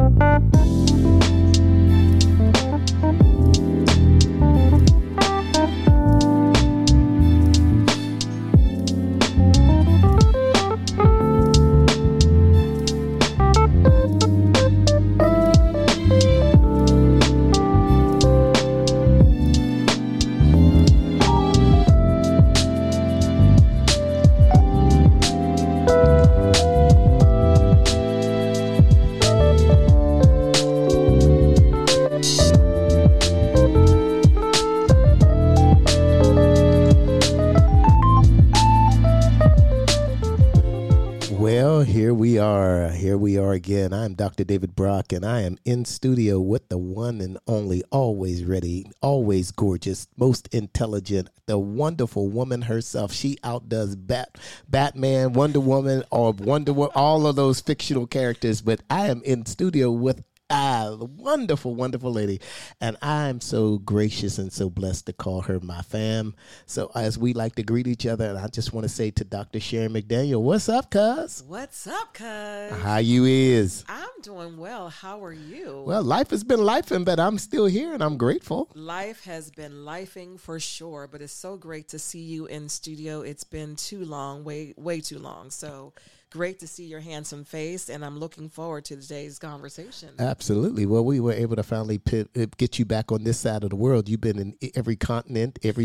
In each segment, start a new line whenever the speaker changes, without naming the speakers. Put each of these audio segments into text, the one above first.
Well, here we are. Here we are again. I'm Dr. David Brock, and I am in studio with the one and only, always ready, always gorgeous, most intelligent, the wonderful woman herself. She outdoes Batman, Wonder Woman, or all of those fictional characters. But I am in studio with the wonderful, wonderful lady. And I'm so gracious and so blessed to call her my fam. So as we like to greet each other, and I just want to say to Dr. Sharon McDaniel, what's up, cuz?
What's up, cuz?
How you is?
I'm doing well. How are you?
Well, life has been lifing, but I'm still here and I'm grateful.
Life has been lifing for sure, but it's so great to see you in studio. It's been too long, way too long. So great to see your handsome face, and I'm looking forward to today's conversation.
Absolutely. Well, we were able to finally get you back on this side of the world. You've been in every continent, every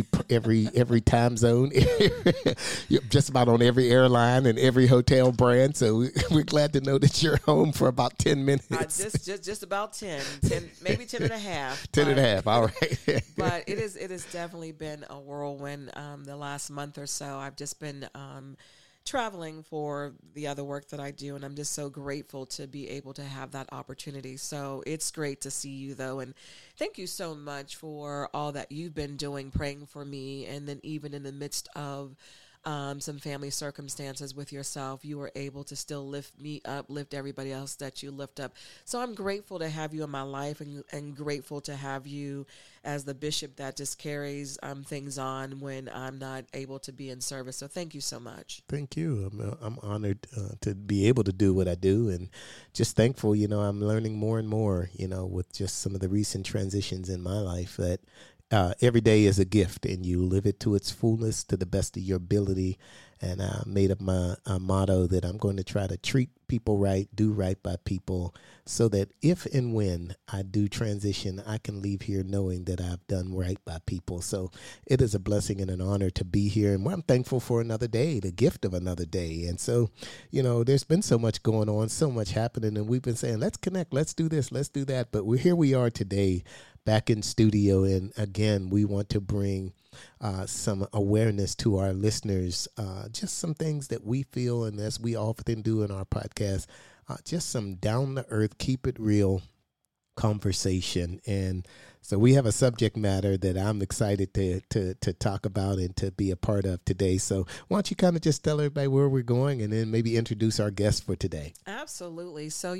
time zone, you're just about on every airline and every hotel brand. So we're glad to know that you're home for about 10 minutes.
Just about 10, maybe 10 and a half.
10 and a half. All right.
But it has definitely been a whirlwind the last month or so. I've just been traveling for the other work that I do, and I'm just so grateful to be able to have that opportunity. So it's great to see you, though, and thank you so much for all that you've been doing, praying for me, and then even in the midst of some family circumstances with yourself, you were able to still lift me up, lift everybody else that you lift up. So I'm grateful to have you in my life, and grateful to have you as the bishop that just carries things on when I'm not able to be in service. So thank you so much.
Thank you. I'm honored to be able to do what I do, and just thankful. I'm learning more and more, with just some of the recent transitions in my life, that every day is a gift, and you live it to its fullness to the best of your ability. And I made up my motto that I'm going to try to treat people right, do right by people, so that if and when I do transition, I can leave here knowing that I've done right by people. So it is a blessing and an honor to be here. And I'm thankful for another day, the gift of another day. And so, there's been so much going on, so much happening, and we've been saying, let's connect, let's do this, let's do that. But here we are today, back in studio. And again, we want to bring some awareness to our listeners, just some things that we feel, and as we often do in our podcast, just some down to earth, keep it real conversation. And so we have a subject matter that I'm excited to talk about and to be a part of today. So why don't you kind of just tell everybody where we're going, and then maybe introduce our guest for today?
Absolutely. So,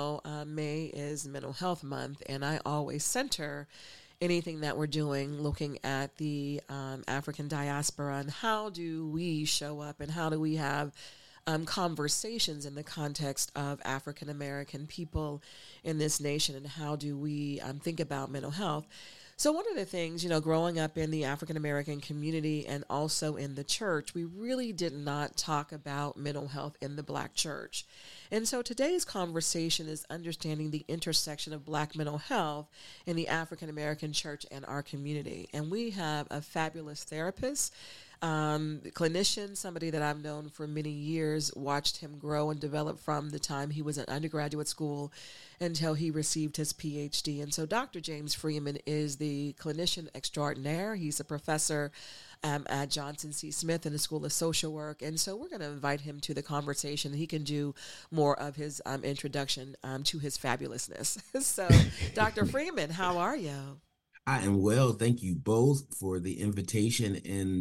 May is Mental Health Month, and I always center anything that we're doing looking at the African diaspora, and how do we show up, and how do we have conversations in the context of African American people in this nation, and how do we think about mental health. So one of the things, growing up in the African American community and also in the church, we really did not talk about mental health in the Black church. And so today's conversation is understanding the intersection of Black mental health in the African American church and our community. And we have a fabulous therapist, clinician, somebody that I've known for many years, watched him grow and develop from the time he was in undergraduate school until he received his PhD. And so Dr. James Freeman is the clinician extraordinaire. He's a professor at Johnson C. Smith in the School of Social Work. And so we're going to invite him to the conversation. He can do more of his introduction to his fabulousness. So, Dr. Freeman, how are you?
I am well. Thank you both for the invitation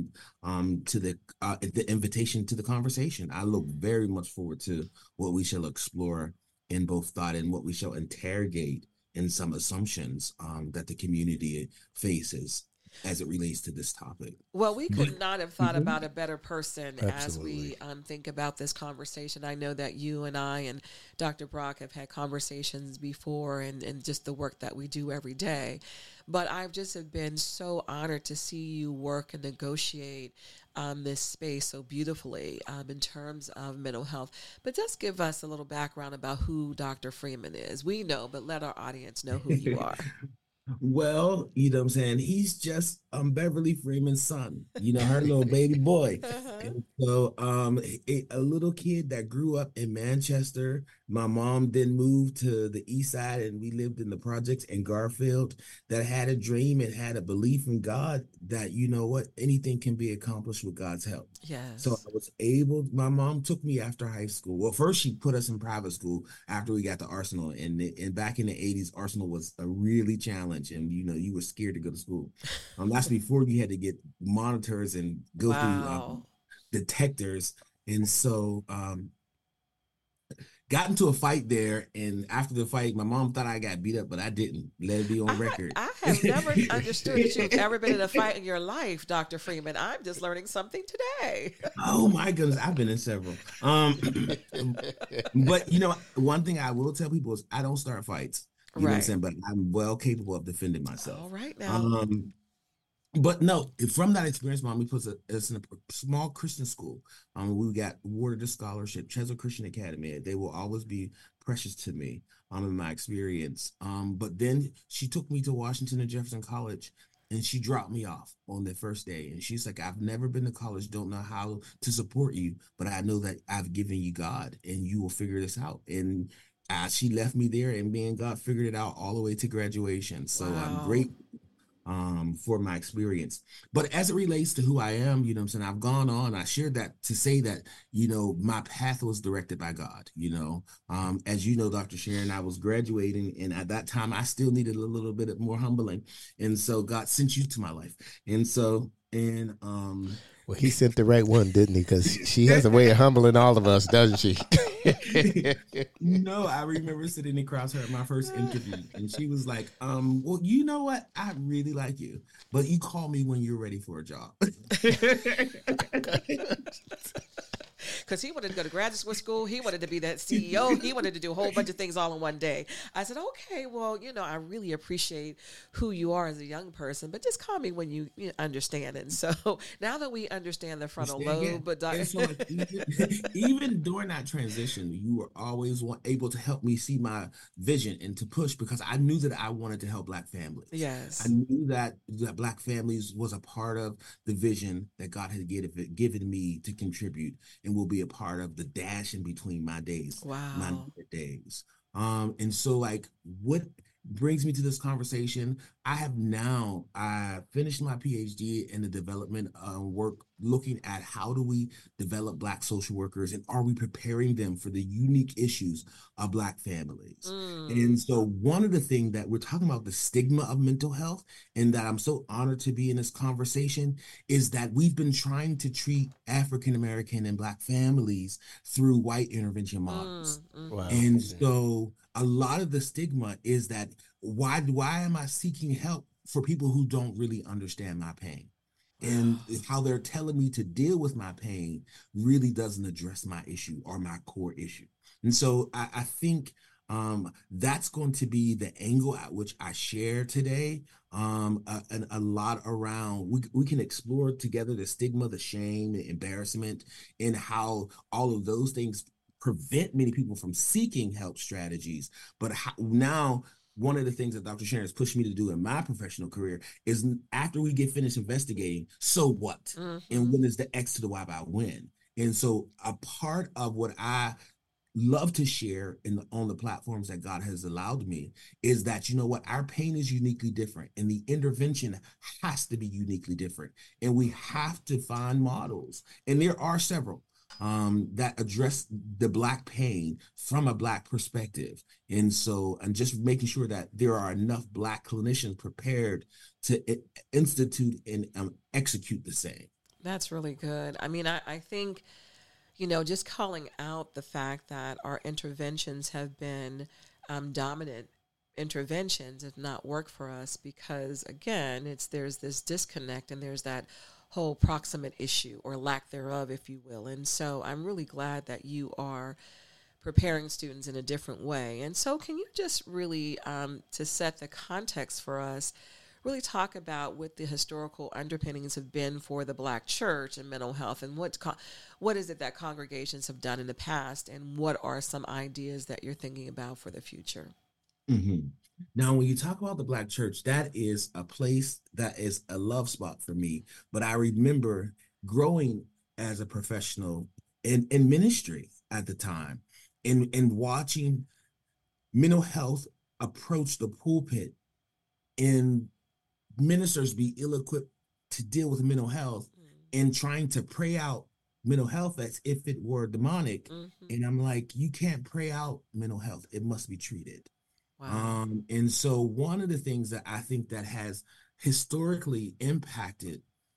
and to the invitation to the conversation. I look very much forward to what we shall explore in both thought and what we shall interrogate in some assumptions that the community faces. as it relates to this topic.
Well, we
But
could not have thought about a better person as
Absolutely.
we think about this conversation. I know that you and I and Dr. Brock have had conversations before and just the work that we do every day. But I've just have been so honored to see you work and negotiate this space so beautifully in terms of mental health. But just give us a little background about who Dr. Freeman is. We know, but let our audience know who you are.
well, you know what I'm saying? He's just Beverly Freeman's son, her little baby boy. And so a little kid that grew up in Manchester. My mom then moved to the east side and we lived in the projects in Garfield, that had a dream and had a belief in God that, anything can be accomplished with God's help. So
Yes.
I was able, my mom took me after high school. Well, first she put us in private school after we got to Arsenal. And back in the 80s, Arsenal was a really challenge. And, you were scared to go to school. That's before you had to get monitors and go through
Wow.
detectors. And so got into a fight there. And after the fight, my mom thought I got beat up, but I didn't. Let it be on record.
I have never understood that you've ever been in a fight in your life, Dr. Freeman. I'm just learning something today.
Oh my goodness, I've been in several. But one thing I will tell people is I don't start fights. You know what I'm
Right.
saying? But I'm well capable of defending myself.
All right now.
But no, from that experience, Mommy puts us in a small Christian school. We got awarded a scholarship, Chesel Christian Academy. They will always be precious to me in my experience. But then she took me to Washington and Jefferson College, and she dropped me off on the first day. And she's like, I've never been to college, don't know how to support you, but I know that I've given you God, and you will figure this out. And she left me there, and me and God figured it out all the way to graduation. So I'm
Wow.
great for my experience. But as it relates to who I am, you know what I'm saying, I've gone on, I shared that to say that, my path was directed by God, as you know, Dr. Sharon, I was graduating, and at that time I still needed a little bit more humbling. And so God sent you to my life. And so,
Well, he sent the right one, didn't he? Because she has a way of humbling all of us, doesn't she?
No, I remember sitting across her at my first interview, and she was like, well, you know what? I really like you, but you call me when you're ready for a job.
Because he wanted to go to graduate school. He wanted to be that CEO. He wanted to do a whole bunch of things all in one day. I said, okay, well, I really appreciate who you are as a young person, but just call me when you understand it. And so now that we understand the frontal lobe, but
So like, even during that transition, you were always able to help me see my vision and to push, because I knew that I wanted to help Black families.
yes.
I knew that Black families was a part of the vision that God had given me to contribute, and will be a part of the dash in between my days, my
Wow.
days. And so like, what brings me to this conversation, I finished my PhD in the development work, looking at how do we develop Black social workers, and are we preparing them for the unique issues of Black families. And so one of the things that we're talking about, the stigma of mental health, and that I'm so honored to be in this conversation, is that we've been trying to treat African American and Black families through white intervention models.
Wow.
And so a lot of the stigma is that why am I seeking help for people who don't really understand my pain? And how they're telling me to deal with my pain really doesn't address my issue or my core issue. And so I think that's going to be the angle at which I share today. And a lot around, we can explore together the stigma, the shame, the embarrassment, and how all of those things prevent many people from seeking help strategies. But now, one of the things that Dr. Sharon has pushed me to do in my professional career is, after we get finished investigating, so what? And when is the X to the Y by when? And so a part of what I love to share on the platforms that God has allowed me is that, our pain is uniquely different, and the intervention has to be uniquely different. And we have to find models, and there are several that address the Black pain from a Black perspective. And just making sure that there are enough Black clinicians prepared to institute and execute the same.
That's really good. I mean, I think, just calling out the fact that our interventions have been dominant interventions have not worked for us because, again, there's this disconnect and there's that whole proximate issue or lack thereof, if you will. And so I'm really glad that you are preparing students in a different way. And so can you just really, to set the context for us, really talk about what the historical underpinnings have been for the Black church and mental health, and what is it that congregations have done in the past, and what are some ideas that you're thinking about for the future?
Mm-hmm. Now, when you talk about the Black church, that is a place that is a love spot for me. But I remember growing as a professional in ministry at the time and watching mental health approach the pulpit and ministers be ill-equipped to deal with mental health and trying to pray out mental health as if it were demonic. And I'm like, you can't pray out mental health. It must be treated.
Wow.
And so one of the things that I think that has historically impacted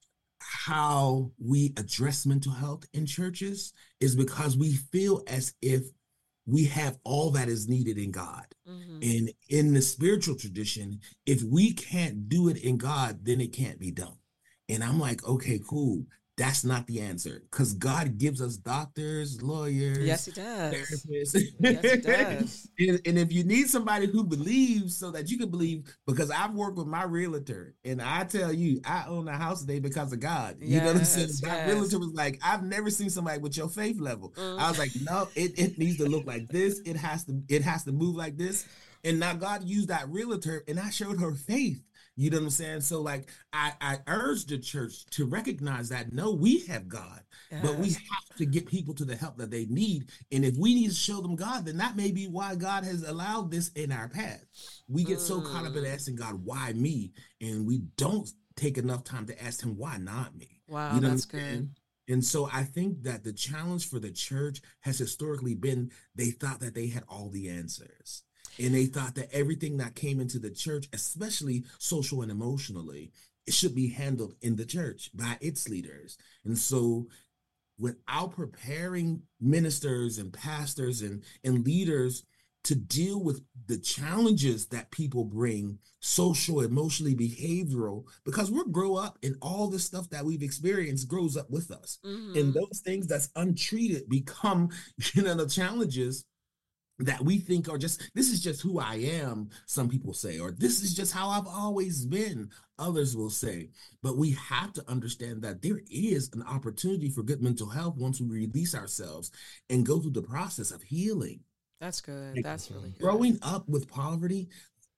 how we address mental health in churches is because we feel as if we have all that is needed in God. And in the spiritual tradition, if we can't do it in God, then it can't be done. And I'm like, okay, cool. That's not the answer, because God gives us doctors, lawyers.
Yes, he does.
Therapists.
Yes, he does.
And if you need somebody who believes so that you can believe, because I've worked with my realtor and I tell you, I own a house today because of God. You know what I'm saying? That realtor was like, I've never seen somebody with your faith level. I was like, no, it needs to look like this. It has to move like this. And now God used that realtor and I showed her faith. You know what I'm saying? So like I urge the church to recognize that, no, we have God, but we have to get people to the help that they need. And if we need to show them God, then that may be why God has allowed this in our path. We get so caught up in asking God, why me? And we don't take enough time to ask him, why not me?
Wow,
you know
that's good.
And so I think that the challenge for the church has historically been, they thought that they had all the answers. And they thought that everything that came into the church, especially social and emotionally, it should be handled in the church by its leaders. And so without preparing ministers and pastors and leaders to deal with the challenges that people bring, social, emotionally, behavioral, because we'll grow up and all the stuff that we've experienced grows up with us. And those things that's untreated become, the challenges that we think are just, this is just who I am, some people say, or this is just how I've always been, others will say. But we have to understand that there is an opportunity for good mental health once we release ourselves and go through the process of healing.
That's good. That's really good.
Growing up with poverty,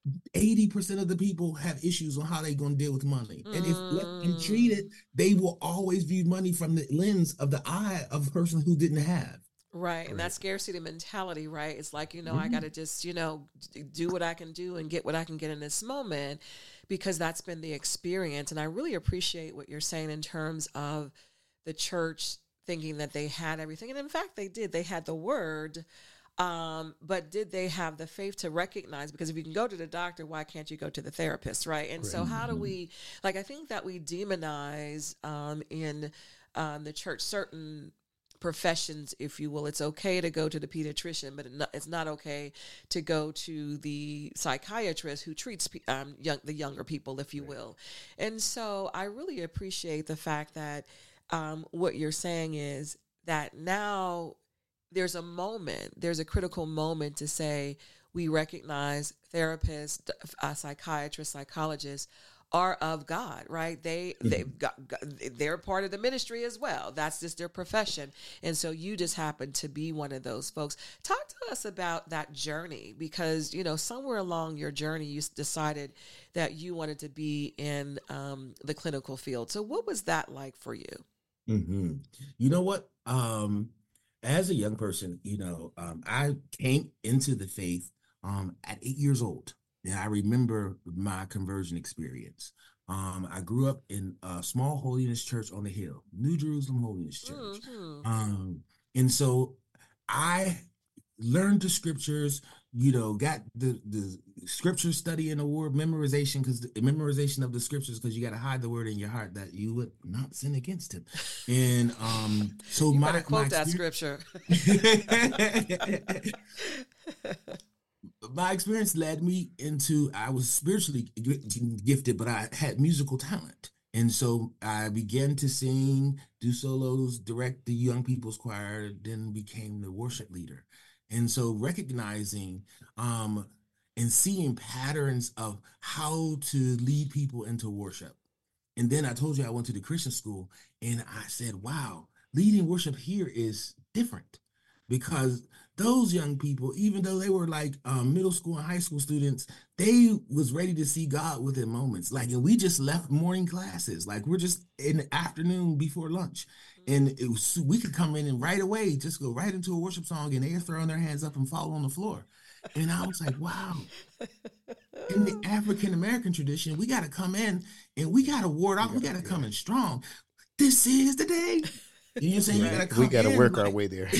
80% of the people have issues on how they're going to deal with money. And if left untreated, they will always view money from the lens of the eye of a person who didn't have.
Right. And that scarcity mentality, right? It's like, I got to just, do what I can do and get what I can get in this moment, because that's been the experience. And I really appreciate what you're saying in terms of the church thinking that they had everything. And in fact, they did. They had the word. But did they have the faith to recognize? Because if you can go to the doctor, why can't you go to the therapist, right? And so how do we, I think that we demonize in the church certain professions, if you will. It's okay to go to the pediatrician, but it's not okay to go to the psychiatrist who treats the younger people, if you will. And so I really appreciate the fact that what you're saying is that now there's a critical moment to say we recognize therapists, psychiatrists, psychologists are of God, right? They're part of the ministry as well. That's just their profession. And so you just happen to be one of those folks. Talk to us about that journey, because, somewhere along your journey, you decided that you wanted to be in the clinical field. So what was that like for you?
Mm-hmm. You know what? As a young person, I came into the faith at 8 years old. And I remember my conversion experience. I grew up in a small holiness church on the hill, New Jerusalem Holiness Church. And so I learned the scriptures, got the scripture studying award, memorization, because the memorization of the scriptures, because you got to hide the word in your heart that you would not sin against him. And so
you better quote that scripture.
my experience led me into, I was spiritually gifted, but I had musical talent. And so I began to sing, do solos, direct the young people's choir, then became the worship leader. And so recognizing um, and seeing patterns of how to lead people into worship. And then I told you I went to the Christian school and I said, wow, leading worship here is different because those young people, even though they were like middle school and high school students, they was ready to see God within moments. Like, and we just left morning classes. Like, we're just in the afternoon before lunch. And it was, we could come in and right away just go right into a worship song and they're throwing their hands up and fall on the floor. And I was like, wow. In the African American tradition, we got to come in and we got to ward off. We got to come in strong. This is the day. You know what I'm saying?
Right. We got to work our way there.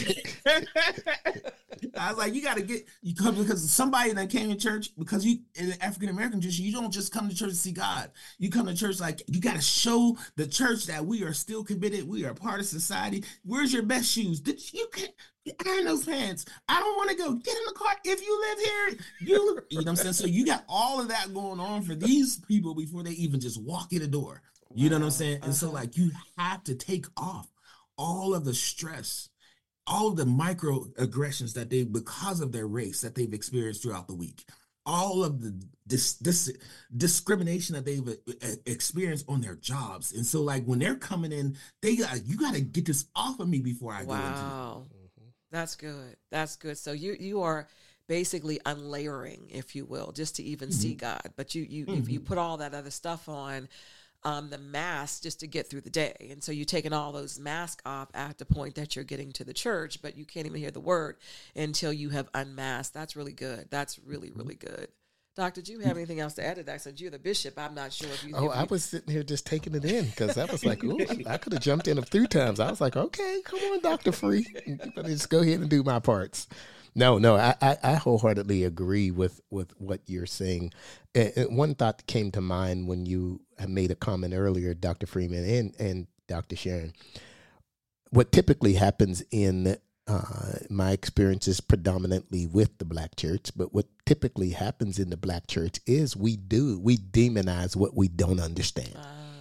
I was like, you come because somebody that came to church because you in the African American tradition, you don't just come to church to see God. You come to church like you got to show the church that we are still committed. We are part of society. Where's your best shoes? You can't iron those pants. I don't want to go. Get in the car. If you live here, you know what I'm saying? So you got all of that going on for these people before they even just walk in the door. You know what I'm saying? And so like you have to take off all of the stress, all of the microaggressions that they, because of their race, that they've experienced throughout the week, all of the discrimination that they've experienced on their jobs. And so like when they're coming in, you got to get this off of me before I go into it.
Wow. That's good. That's good. So you are basically unlayering, if you will, just to even see God. But you put all that other stuff on, the mask just to get through the day. And so you're taking all those masks off at the point that you're getting to the church, but you can't even hear the word until you have unmasked. That's really good. That's really, really good. Doctor, do you have anything else to add to that? Since you're the bishop, I'm not sure if you...
I was sitting here just taking it in because I was like, ooh, I could have jumped in a few times. I was like, okay, come on, Dr. Free. But just go ahead and do my parts. No, I wholeheartedly agree with what you're saying. One thought that came to mind when you made a comment earlier, Dr. Freeman and Dr. Sharon, what typically happens in my experiences predominantly with the Black church, but what typically happens in the Black church is we demonize what we don't understand.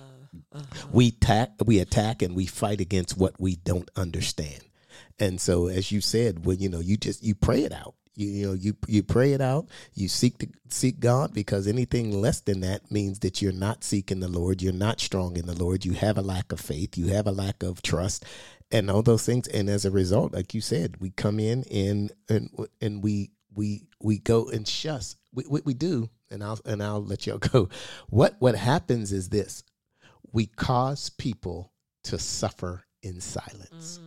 We attack and we fight against what we don't understand. And so, as you said, when you pray it out. You pray it out. You seek God, because anything less than that means that you're not seeking the Lord. You're not strong in the Lord. You have a lack of faith. You have a lack of trust, and all those things. And as a result, like you said, we come in and we go and shush. We do, and I'll let y'all go. What happens is this: we cause people to suffer in silence.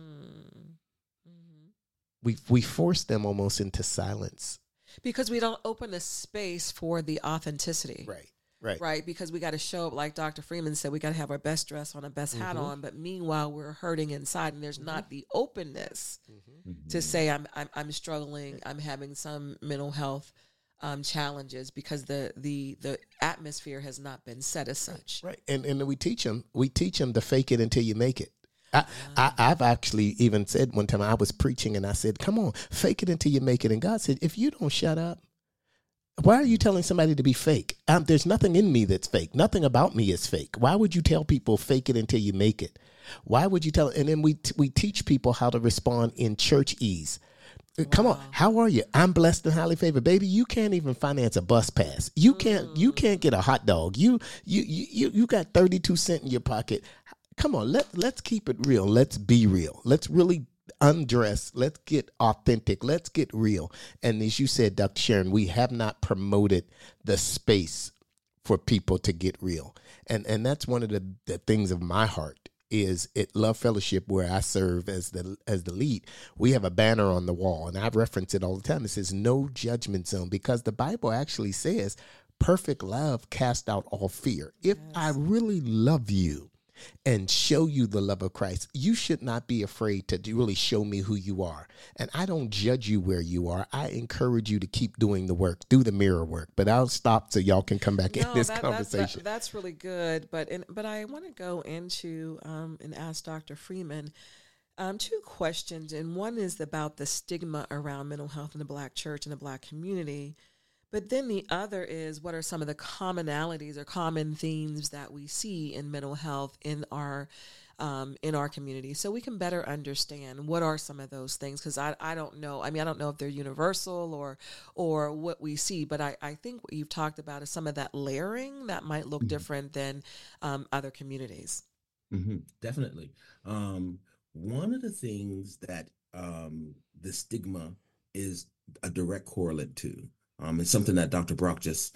We force them almost into silence
because we don't open the space for the authenticity. Right. Because we got to show up, like Dr. Freeman said, we got to have our best dress on, our best hat on. But meanwhile, we're hurting inside, and there's not the openness to say I'm struggling. I'm having some mental health challenges because the atmosphere has not been set as such.
Right. And we teach them to fake it until you make it. I've actually even said one time, I was preaching and I said, come on, fake it until you make it. And God said, if you don't shut up, why are you telling somebody to be fake? There's nothing in me that's fake. Nothing about me is fake. Why would you tell people fake it until you make it? Why would you tell? And then we teach people how to respond in church ease. Come on, how are you? I'm blessed and highly favored, baby. You can't even finance a bus pass. You can't get a hot dog. You got 32 cents in your pocket. Come on, let's keep it real. Let's be real. Let's really undress. Let's get authentic. Let's get real. And as you said, Dr. Sharon, we have not promoted the space for people to get real. And that's one of the things of my heart is at Love Fellowship, where I serve as the lead. We have a banner on the wall, and I reference it all the time. It says no judgment zone, because the Bible actually says perfect love casts out all fear. If I really love you and show you the love of Christ, you should not be afraid to really show me who you are. And I don't judge you where you are. I encourage you to keep doing the work, do the mirror work. But I'll stop so y'all can come back in this conversation.
That's really good. But I want to go into and ask Dr. Freeman, two questions, and one is about the stigma around mental health in the Black church and the Black community. But then the other is, what are some of the commonalities or common themes that we see in mental health in our community, so we can better understand what are some of those things? Because I don't know. I mean, I don't know if they're universal or what we see, but I think what you've talked about is some of that layering that might look different than other communities.
Definitely. One of the things that the stigma is a direct correlate to, it's something that Dr. Brock just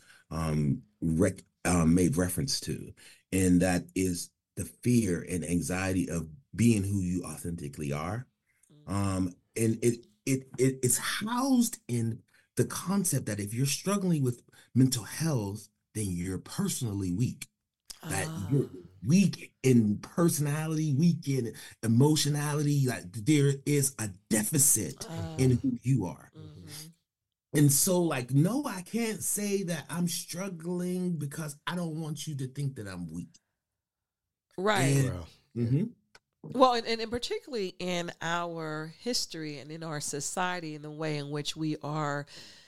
made reference to, and that is the fear and anxiety of being who you authentically are. And it's housed in the concept that if you're struggling with mental health, then you're personally weak. That you're weak in personality, weak in emotionality. Like there is a deficit in who you are. And so, like, no, I can't say that I'm struggling because I don't want you to think that I'm weak.
Right.
And,
Well, and particularly in our history and in our society, in the way in which we are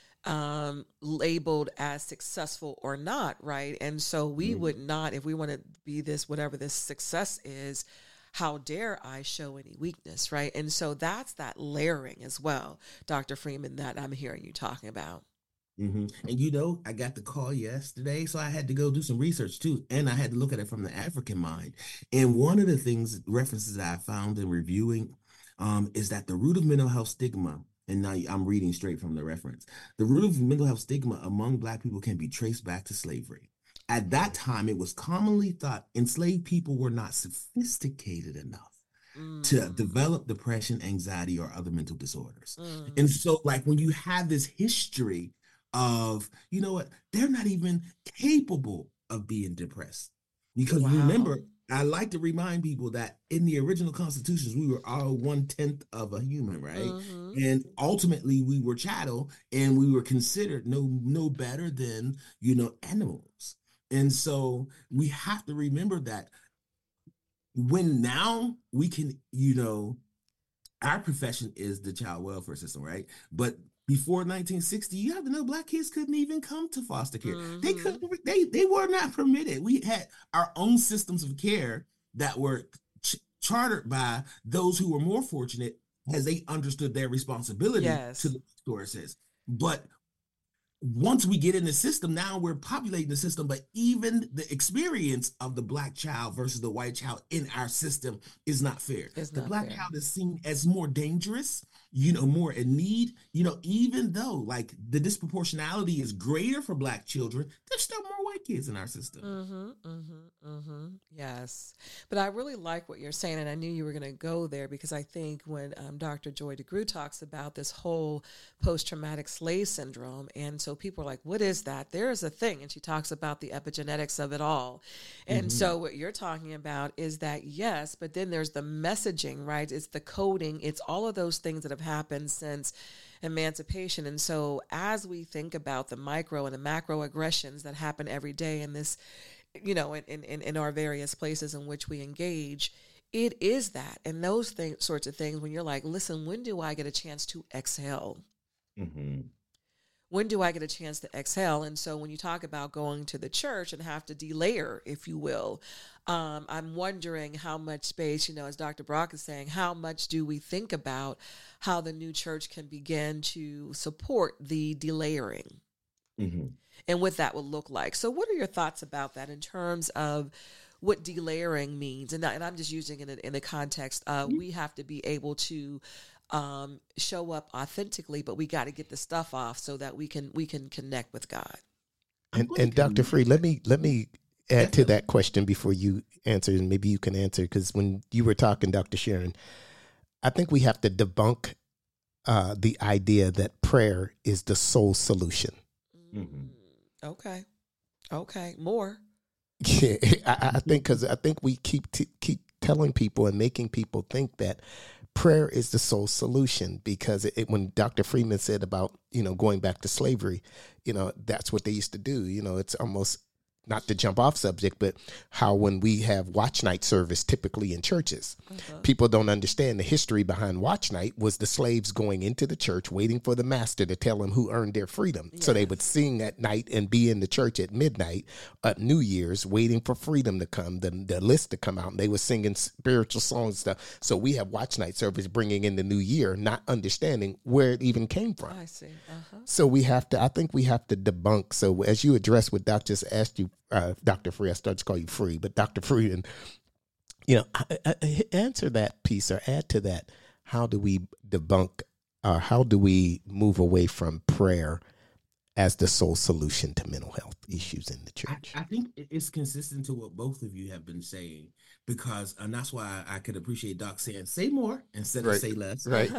labeled as successful or not, right? And so we would not, if we want to be this, whatever this success is, how dare I show any weakness, right? And so that's that layering as well, Dr. Freeman, that I'm hearing you talking about.
And you know, I got the call yesterday, so I had to go do some research too, and I had to look at it from the African mind. And one of the references that I found in reviewing is that the root of mental health stigma, and now I'm reading straight from the reference, the root of mental health stigma among Black people can be traced back to slavery. At that time, it was commonly thought enslaved people were not sophisticated enough to develop depression, anxiety, or other mental disorders. And so, like, when you have this history of, you know what, they're not even capable of being depressed. Because remember, I like to remind people that in the original constitutions, we were all 1/10 of a human, right? And ultimately we were chattel, and we were considered no better than, you know, animals. And so we have to remember that when now we can, you know, our profession is the child welfare system, right? But before 1960, you have to know Black kids couldn't even come to foster care. They couldn't. They were not permitted. We had our own systems of care that were chartered by those who were more fortunate, as they understood their responsibility to the resources. But once we get in the system, now we're populating the system, but even the experience of the Black child versus the white child in our system is not fair. The Black child is seen as more dangerous, you know, more in need, you know, even though like the disproportionality is greater for Black children, there's still more white kids in our system.
Yes. But I really like what you're saying, and I knew you were going to go there, because I think when Dr. Joy DeGruy talks about this whole post-traumatic slave syndrome, and so people are like, what is that? There is a thing, and she talks about the epigenetics of it all. And so what you're talking about is that, yes, but then there's the messaging, right? It's the coding. It's all of those things that have happened since emancipation. And so as we think about the micro and the macro aggressions that happen every day in this, you know, in our various places in which we engage, it is that. And those sorts of things, when you're like, listen, when do I get a chance to exhale? When do I get a chance to exhale? And so when you talk about going to the church and have to delayer, if you will, I'm wondering how much space, you know, as Dr. Brock is saying, how much do we think about how the new church can begin to support the delayering and what that would look like? So what are your thoughts about that in terms of what delayering means? And I'm just using it in the context of we have to be able to show up authentically, but we got to get the stuff off so that we can connect with God.
And Dr. Free, let me add to that question before you answer, and maybe you can answer, because when you were talking, Dr. Sharon, I think we have to debunk the idea that prayer is the sole solution.
Okay, more.
Yeah, I think we keep telling people and making people think that prayer is the sole solution, because when Dr. Freeman said about, you know, going back to slavery, you know, that's what they used to do. You know, it's almost not to jump off subject, but how when we have watch night service typically in churches, people don't understand the history behind watch night was the slaves going into the church, waiting for the master to tell them who earned their freedom. Yes. So they would sing at night and be in the church at midnight at New Year's, waiting for freedom to come, the list to come out. And they were singing spiritual songs and stuff. So we have watch night service bringing in the new year, not understanding where it even came from.
I see.
So I think we have to debunk. So as you address what Doc just asked you, Dr. Free, I started to call you Free, but Dr. Free, and I answer that piece or add to that. How do we debunk? How do we move away from prayer as the sole solution to mental health issues in the church?
I think it's consistent to what both of you have been saying, and that's why I could appreciate Doc saying "say more" instead of "say less."
Right.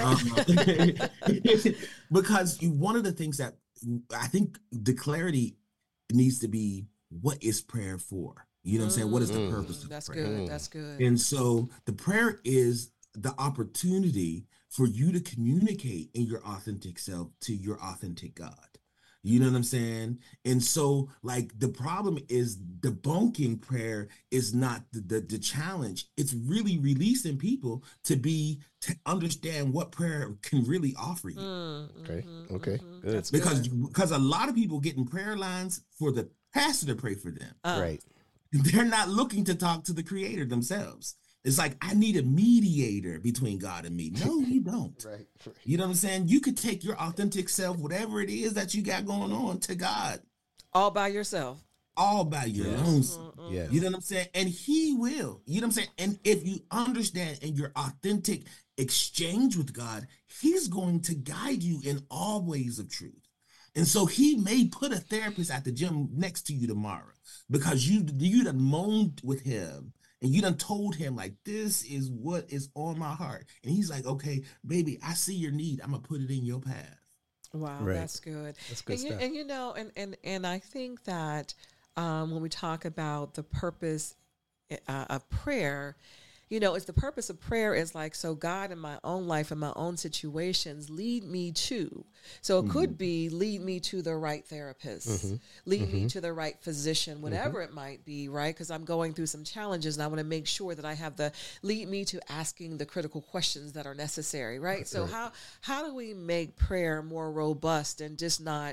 Because one of the things that I think the clarity needs to be, what is prayer for? You know what I'm saying? What is the purpose of prayer?
Good. That's good.
And so the prayer is the opportunity for you to communicate in your authentic self to your authentic God. You know what I'm saying? And so, like, the problem is debunking prayer is not the challenge. It's really releasing people to understand what prayer can really offer you.
Okay. Good.
Because a lot of people get in prayer lines for the pastor to pray for them.
Right.
They're not looking to talk to the Creator themselves. It's like, I need a mediator between God and me. No, you don't.
Right.
You know what I'm saying? You could take your authentic self, whatever it is that you got going on, to God.
All by yourself.
All by your own self.
Yes.
You know what I'm saying? And he will. You know what I'm saying? And if you understand in your authentic exchange with God, he's going to guide you in all ways of truth. And so he may put a therapist at the gym next to you tomorrow because you done moaned with him. And you done told him, like, this is what is on my heart. And he's like, okay, baby, I see your need. I'm going to put it in your path.
Wow,
right.
That's good.
That's good stuff.
And I think that when we talk about the purpose of prayer, it's the purpose of prayer is like, so God in my own life and my own situations lead me to. So it could be lead me to the right therapist, lead me to the right physician, whatever it might be, right? Because I'm going through some challenges and I want to make sure that I have lead me to asking the critical questions that are necessary, right? So how do we make prayer more robust and just not,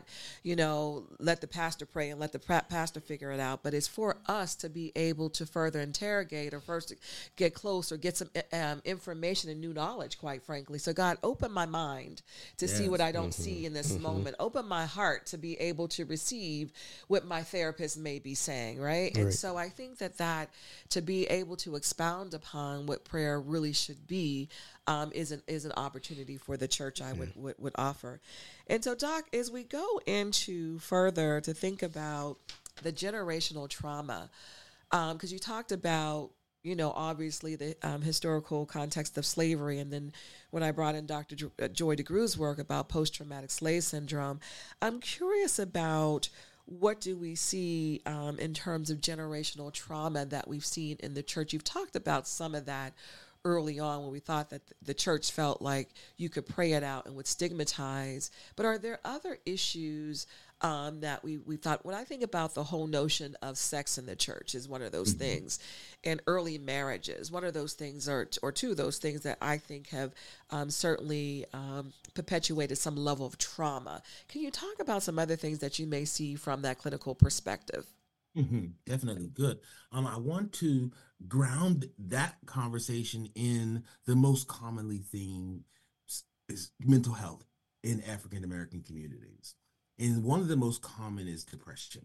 let the pastor pray and let the pastor figure it out, but it's for us to be able to further interrogate or first get close or get some information and new knowledge, quite frankly. So God, open my mind to see what I don't see in this moment. Open my heart to be able to receive what my therapist may be saying, right? And so I think that to be able to expound upon what prayer really should be is an opportunity for the church, I would offer. And so, Doc, as we go into further to think about the generational trauma, because you talked about obviously the historical context of slavery. And then when I brought in Dr. Joy DeGruy's work about post-traumatic slave syndrome, I'm curious about what do we see in terms of generational trauma that we've seen in the church. You've talked about some of that early on when we thought that the church felt like you could pray it out and would stigmatize. But are there other issues that we thought, when I think about the whole notion of sex in the church is one of those things, and early marriages, one of those things, or two of those things that I think have certainly perpetuated some level of trauma. Can you talk about some other things that you may see from that clinical perspective?
Definitely. Good. I want to ground that conversation in the most commonly thing is mental health in African American communities. And one of the most common is depression.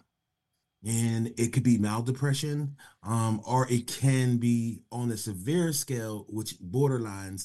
And it could be mild depression, or it can be on a severe scale, which borderlines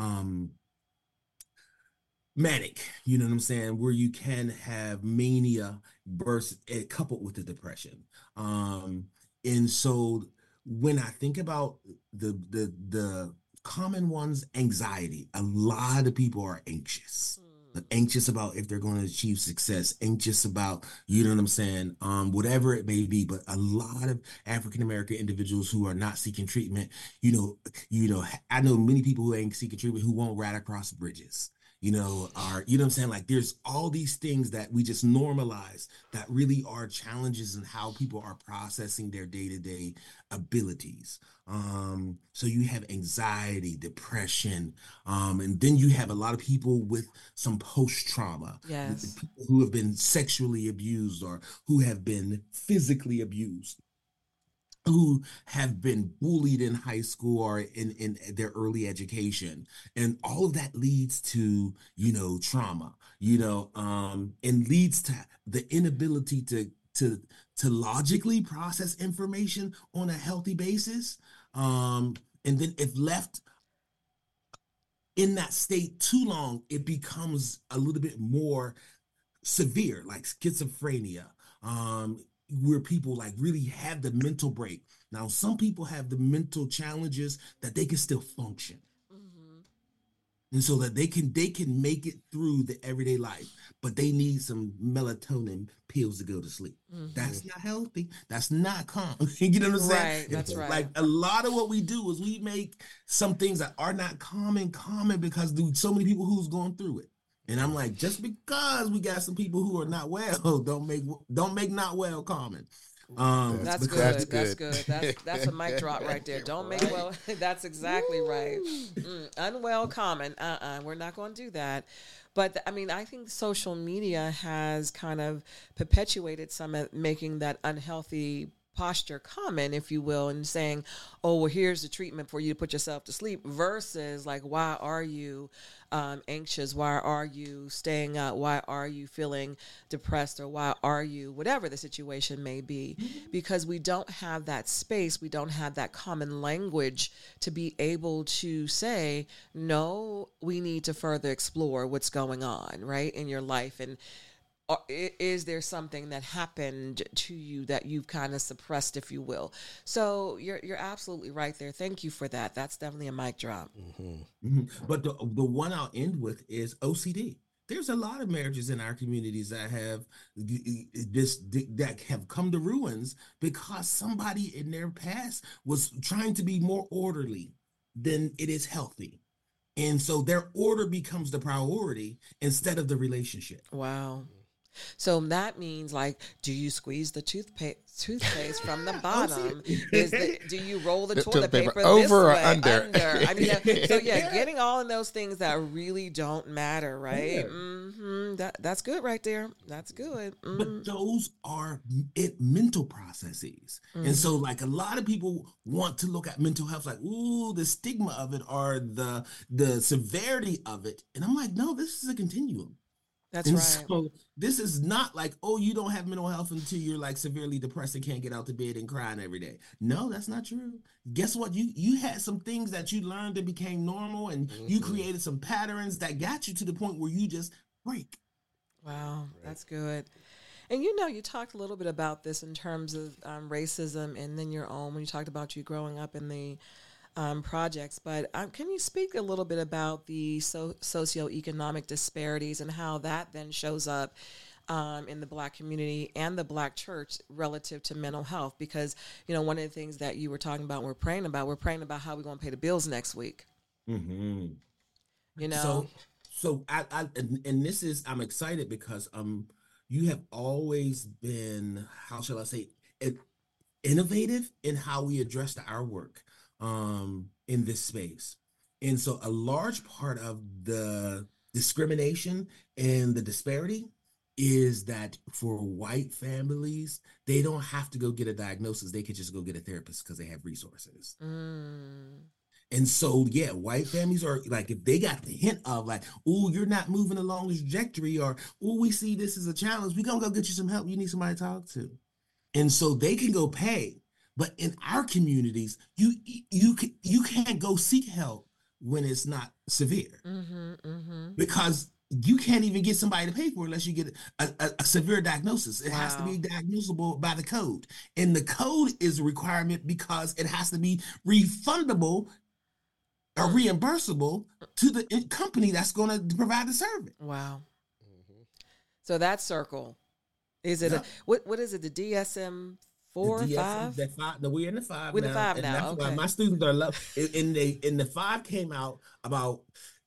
manic, you know what I'm saying, where you can have mania bursts coupled with the depression. And so when I think about the common ones, anxiety, a lot of people are anxious. Anxious about if they're going to achieve success, anxious about, you know what I'm saying, whatever it may be. But a lot of African American individuals who are not seeking treatment, I know many people who ain't seeking treatment who won't ride across bridges. are, you know what I'm saying? Like there's all these things that we just normalize that really are challenges in how people are processing their day-to-day abilities. So you have anxiety, depression, and then you have a lot of people with some post-trauma,
Yes.
people who have been sexually abused or who have been physically abused, who have been bullied in high school or in their early education. And all of that leads to, trauma, and leads to the inability to logically process information on a healthy basis. And then if left in that state too long, it becomes a little bit more severe, like schizophrenia, where people like really have the mental break. Now, some people have the mental challenges that they can still function,
Mm-hmm.
and so that they can make it through the everyday life, but they need some melatonin pills to go to sleep.
Mm-hmm.
That's not healthy. That's not calm. You know what I'm saying?
Right. That's right.
Like a lot of what we do is we make some things that are not common because so many people who's going through it. And I'm like, just because we got some people who are not well, don't make not well common.
That's good. That's good. That's a mic drop right there. Don't make well. That's exactly right. Unwell common. We're not going to do that. But I think social media has kind of perpetuated some of making that unhealthy posture common, if you will, and saying, oh, well, here's the treatment for you to put yourself to sleep, versus like, why are you anxious? Why are you staying up? Why are you feeling depressed? Or why are you, whatever the situation may be? Because we don't have that space. We don't have that common language to be able to say, no, we need to further explore what's going on, right, in your life. And is there something that happened to you that you've kind of suppressed, if you will? So you're absolutely right there. Thank you for that. That's definitely a mic drop.
But the one I'll end with is OCD. There's a lot of marriages in our communities that have come to ruins because somebody in their past was trying to be more orderly than it is healthy. And so their order becomes the priority instead of the relationship.
Wow. So that means, like, do you squeeze the toothpaste from the bottom? Do you roll the toilet paper
over
this
or
way,
under?
Getting all of those things that really don't matter, right?
Yeah.
Mm-hmm. That's good right there. That's good. Mm-hmm.
But those are mental processes.
Mm-hmm.
And so, like, a lot of people want to look at mental health like, ooh, the stigma of it or the severity of it. And I'm like, no, this is a continuum.
That's right.
So this is not like, oh, you don't have mental health until you're like severely depressed and can't get out to bed and crying every day. No, that's not true. Guess what? You had some things that you learned that became normal, and you created some patterns that got you to the point where you just break.
Wow, that's good. And you talked a little bit about this in terms of racism, and then your own, when you talked about you growing up in the projects, but can you speak a little bit about the socioeconomic disparities and how that then shows up in the Black community and the Black church relative to mental health? Because, one of the things that you were talking about, we're praying about how we're going to pay the bills next week.
Mm-hmm. So and this is, I'm excited because you have always been, how shall I say, innovative in how we address our work in this space. And so a large part of the discrimination and the disparity is that for white families, they don't have to go get a diagnosis. They could just go get a therapist because they have resources. And so, yeah, white families are like, if they got the hint of like, oh, you're not moving along the trajectory, or, oh, we see this as a challenge, we're going to go get you some help. You need somebody to talk to. And so they can go pay. But in our communities, you can't go seek help when it's not severe, because you can't even get somebody to pay for it unless you get a severe diagnosis. It has to be diagnosable by the code, and the code is a requirement because it has to be refundable or reimbursable to the company that's going to provide the service.
Wow. So that circle, is it what is it? The DSM? 4 or 5?
We're in the 5
We're
now.
In the 5 now. Okay.
My students are in the 5 came out about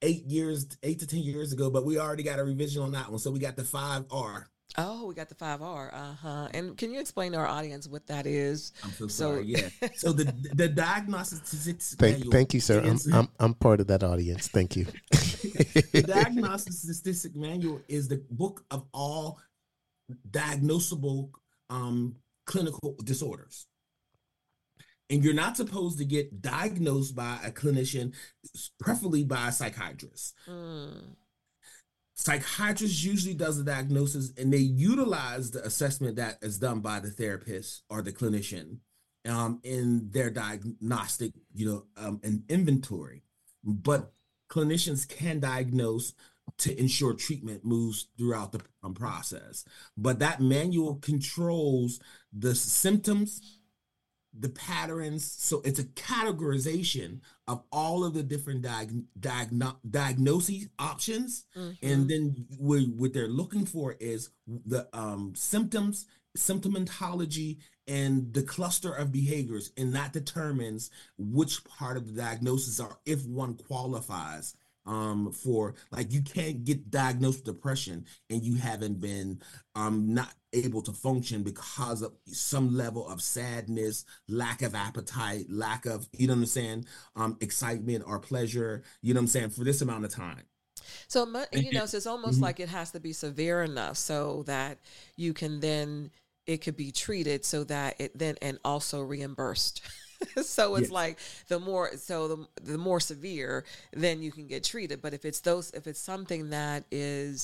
8 to 10 years ago, but we already got a revision on that one. So we got the 5R.
Oh, we got the 5R. Uh-huh. And can you explain to our audience what that is?
I'm so
So
sorry. Yeah. So the diagnostic statistics
Thank,
manual
thank you, sir.
is
I'm part of that audience. Thank you.
the diagnostic statistic manual is the book of all diagnosable clinical disorders. And you're not supposed to get diagnosed by a clinician, preferably by a psychiatrist. Psychiatrist usually does the diagnosis, and they utilize the assessment that is done by the therapist or the clinician in their diagnostic, and inventory. But clinicians can diagnose to ensure treatment moves throughout the process. But that manual controls the symptoms, the patterns. So it's a categorization of all of the different diagnosis options. And then what they're looking for is the symptoms, symptomatology, and the cluster of behaviors. And that determines which part of the diagnosis, or if one qualifies for, like, you can't get diagnosed with depression and you haven't been not able to function because of some level of sadness, lack of appetite, lack of, excitement or pleasure, for this amount of time.
So, so it's almost like it has to be severe enough so that you can then, it could be treated so that it then, and also reimbursed. So it's like the more severe, then you can get treated. But if it's something that is,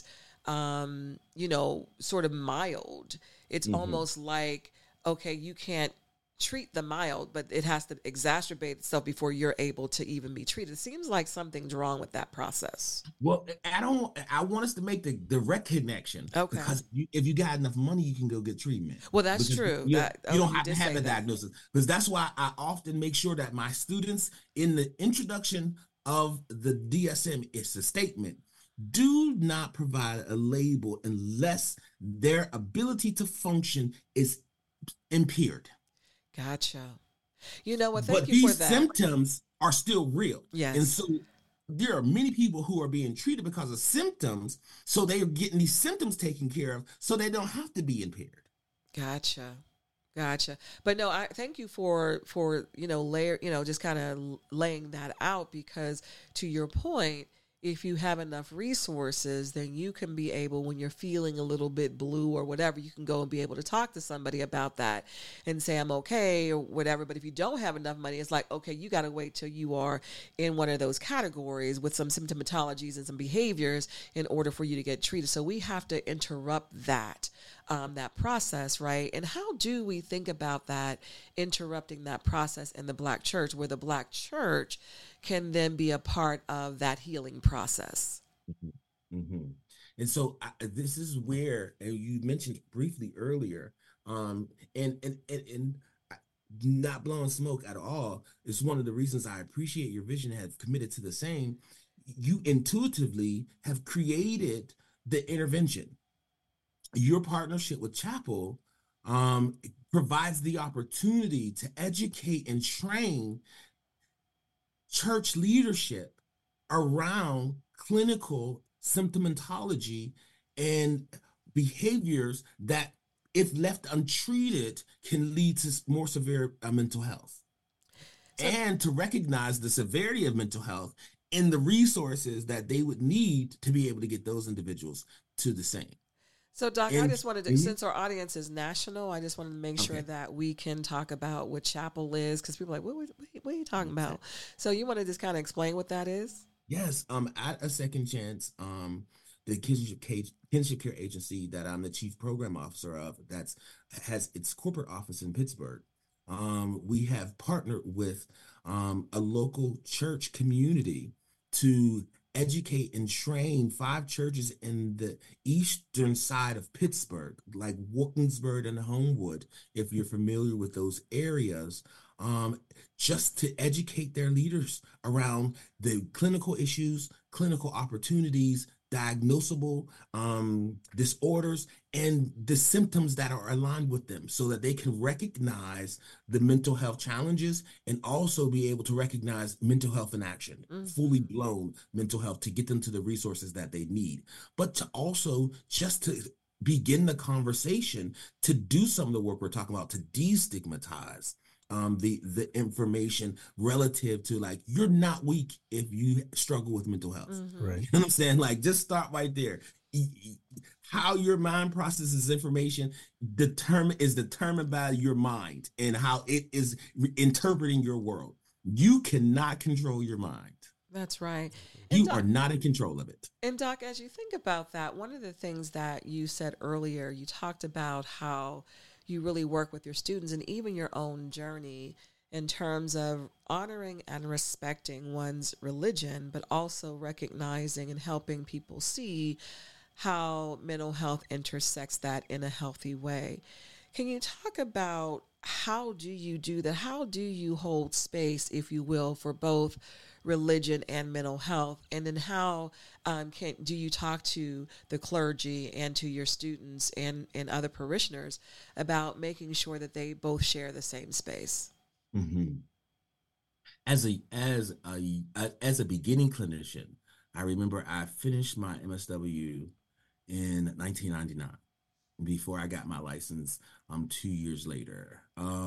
sort of mild, it's almost like, okay, you can't treat the mild, but it has to exacerbate itself before you're able to even be treated. It seems like something's wrong with that process.
Well, I want us to make the direct connection.
Okay.
Because if you got enough money, you can go get treatment.
Well, that's true.
You don't have to have a diagnosis. Because that's why I often make sure that my students, in the introduction of the DSM, it's a statement: do not provide a label unless their ability to function is impaired.
Gotcha. You know what?
Thank you for that. But these symptoms are still real.
Yes.
And so there are many people who are being treated because of symptoms. So they are getting these symptoms taken care of so they don't have to be impaired.
Gotcha. But no, I thank you for just kind of laying that out, because to your point, if you have enough resources, then you can be able, when you're feeling a little bit blue or whatever, you can go and be able to talk to somebody about that and say, I'm okay, or whatever. But if you don't have enough money, it's like, okay, you got to wait till you are in one of those categories with some symptomatologies and some behaviors in order for you to get treated. So we have to interrupt that process, right? And how do we think about that, interrupting that process in the Black church, where the Black church can then be a part of that healing process?
And so this is where, and you mentioned briefly earlier, and not blowing smoke at all, it's one of the reasons I appreciate your vision, have committed to the same. You intuitively have created the intervention. Your partnership with Chapel provides the opportunity to educate and train church leadership around clinical symptomatology and behaviors that, if left untreated, can lead to more severe mental health. And to recognize the severity of mental health and the resources that they would need to be able to get those individuals to the same.
So, Doc, I just wanted to, since our audience is national, I just wanted to make sure that we can talk about what Chapel is, because people are like, what are you talking about? So you want to just kind of explain what that is?
Yes. At A Second Chance, the kinship care agency that I'm the chief program officer of, has its corporate office in Pittsburgh. We have partnered with a local church community to educate and train 5 churches in the eastern side of Pittsburgh, like Wilkinsburg and Homewood, if you're familiar with those areas, just to educate their leaders around the clinical issues, clinical opportunities diagnosable disorders and the symptoms that are aligned with them so that they can recognize the mental health challenges and also be able to recognize mental health in action, fully blown mental health, to get them to the resources that they need, but to also just to begin the conversation, to do some of the work we're talking about, to destigmatize the information relative to, like, you're not weak if you struggle with mental health.
Right.
You know what I'm saying? Like, just start right there. How your mind processes information is determined by your mind and how it is interpreting your world. You cannot control your mind.
That's right.
You are not in control of it.
And Doc, as you think about that, one of the things that you said earlier, you talked about how you really work with your students and even your own journey in terms of honoring and respecting one's religion, but also recognizing and helping people see how mental health intersects that in a healthy way. Can you talk about how do you do that? How do you hold space, if you will, for both religion and mental health? And then how do you talk to the clergy and to your students and other parishioners about making sure that they both share the same space?
Mm-hmm. As a beginning clinician, I remember I finished my MSW in 1999 before I got my license 2 years later.